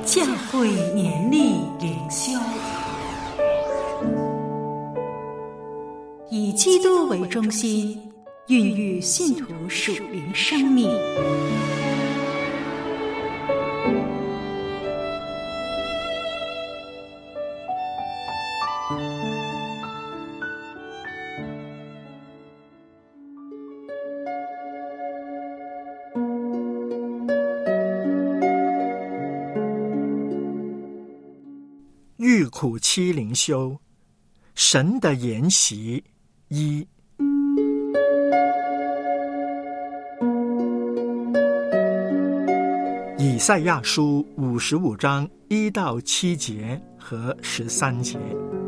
教会年历灵修，以基督为中心，孕育信徒属灵生命。 遇苦期灵修，神的筵席一。以赛亚书55章1到7节和13节。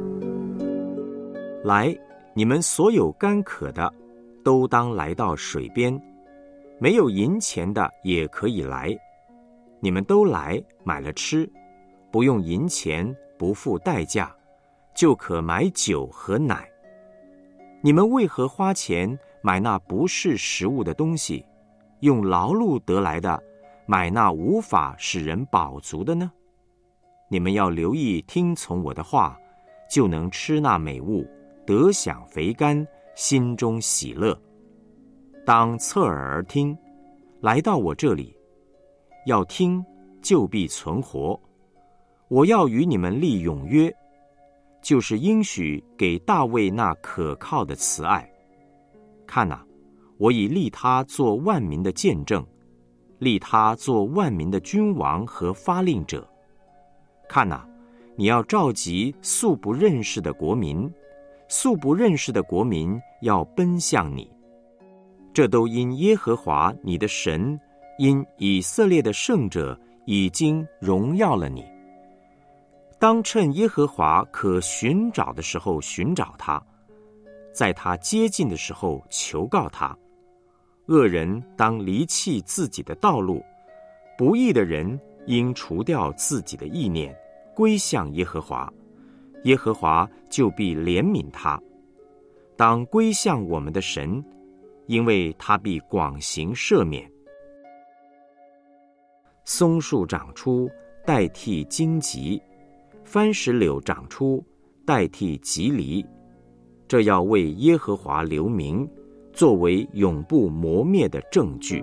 来，你们所有干渴的，都当来到水边，没有银钱的也可以来。你们都来，买了吃，不用银钱，不付代价，就可买酒和奶。你们为何花钱买那不是食物的东西，用劳碌得来的买那无法使人饱足的呢？你们要留意听从我的话，就能吃那美物，得享肥甘，心中喜乐。当侧耳而听，来到我这里，要听，就必存活。我要与你们立永约，就是应许给大卫那可靠的慈爱。看哪，我已立他做万民的见证，立他做万民的君王和发令者。看哪，你要召集素不认识的国民，素不认识的国民要奔向你。这都因耶和华你的神，因以色列的圣者已经荣耀了你。当趁耶和华可寻找的时候寻找他，在他接近的时候求告他。恶人当离弃自己的道路，不义的人应除掉自己的意念，归向耶和华，耶和华就必怜悯他。当归向我们的神，因为他必广行赦免。松树长出，代替荆棘；番石榴长出，代替棘藜。这要为耶和华留名，作为永不磨灭的证据。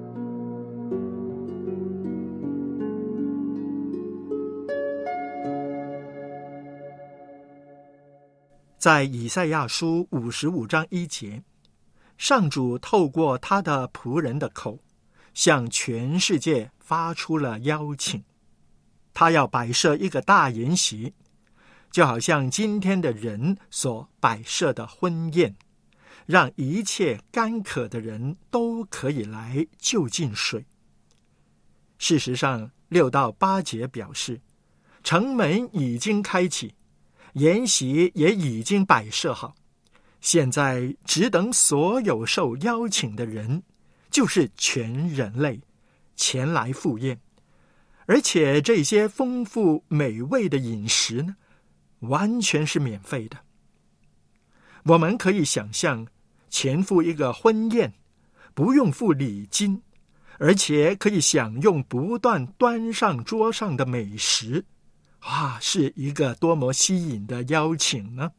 在以赛亚书55章1节，上主透过他的仆人的口，向全世界发出了邀请。他要摆设一个大筵席，就好像今天的人所摆设的婚宴，让一切干渴的人都可以来就近水。事实上，6到8节表示，城门已经开启，筵席也已经摆设好，现在只等所有受邀请的人，就是全人类，前来赴宴。而且这些丰富美味的饮食呢，完全是免费的。我们可以想象，前赴一个婚宴，不用付礼金，而且可以享用不断端上桌上的美食，是一个多么吸引的邀请呢？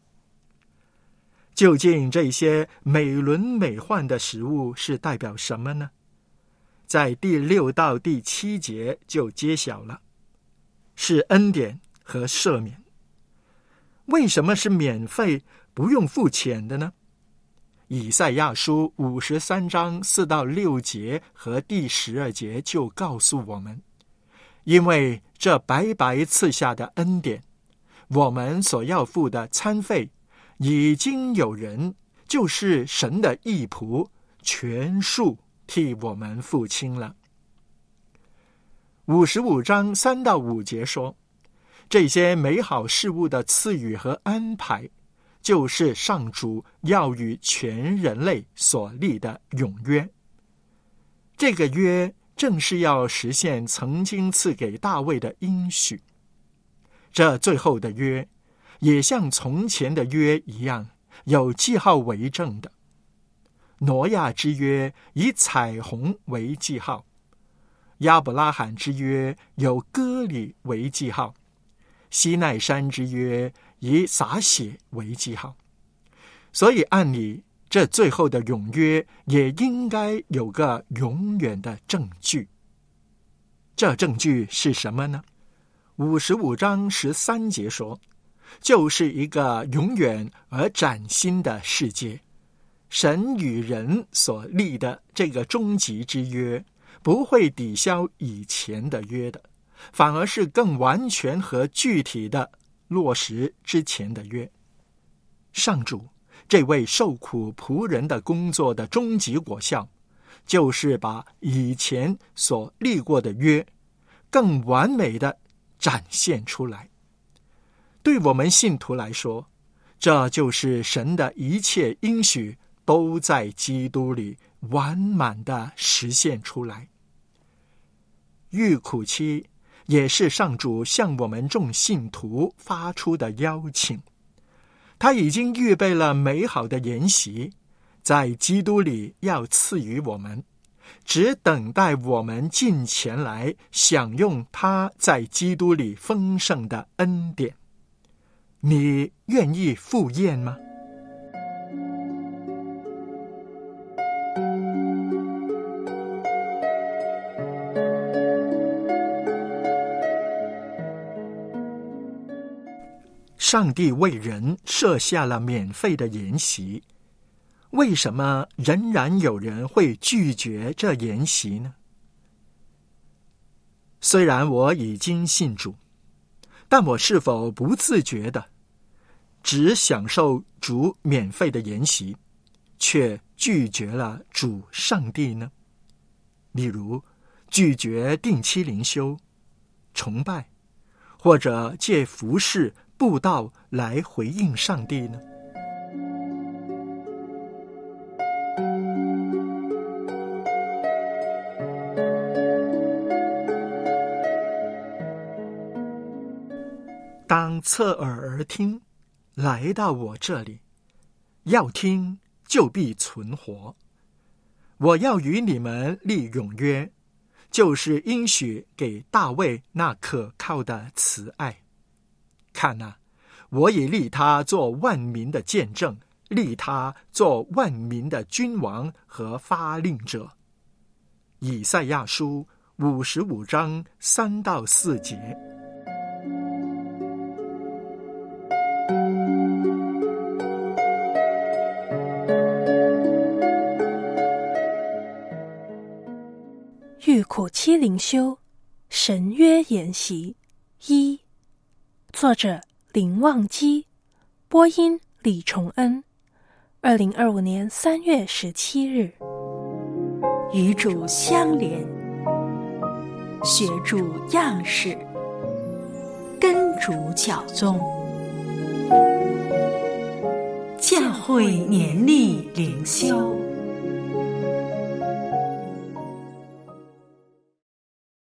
究竟这些美轮美奂的食物是代表什么呢？在第6到第7节就揭晓了，是恩典和赦免。为什么是免费不用付钱的呢？以赛亚书53章4到6节和第12节就告诉我们，因为这白白赐下的恩典，我们所要付的餐费，已经有人，就是神的义仆，全数替我们付清了。55章3到5节说，这些美好事物的赐予和安排，就是上主要与全人类所立的永约。这个约正是要实现曾经赐给大卫的应许。这最后的约，也像从前的约一样，有记号为证的。挪亚之约以彩虹为记号， 亚伯拉罕之约有割礼为记号，西奈山之约以洒血为记号。所以按理这最后的永约也应该有个永远的证据。这证据是什么呢？55章13节说，就是一个永远而崭新的世界。神与人所立的这个终极之约，不会抵消以前的约的，反而是更完全和具体的落实之前的约。上主这位受苦仆人的工作的终极果效，就是把以前所立过的约更完美的展现出来。对我们信徒来说，这就是神的一切应许都在基督里完满的实现出来。预苦期也是上主向我们众信徒发出的邀请，他已经预备了美好的筵席，在基督里要赐予我们，只等待我们进前来享用他在基督里丰盛的恩典。你愿意赴宴吗？上帝为人设下了免费的筵席，为什么仍然有人会拒绝这筵席呢？虽然我已经信主，但我是否不自觉的只享受主免费的筵席，却拒绝了主上帝呢？例如拒绝定期灵修、崇拜，或者借服事布道来回应上帝呢？当侧耳而听，来到我这里，要听就必存活。我要与你们立永约，就是应许给大卫那可靠的慈爱。看啊，我已立他做万民的见证，立他做万民的君王和发令者。以赛亚书55章3到4节。 预苦期灵修，神约筵席1，作者林旺基，播音李崇恩，2025年3月17日。 与主相连，学主样式，跟主脚踪，教会年历灵修。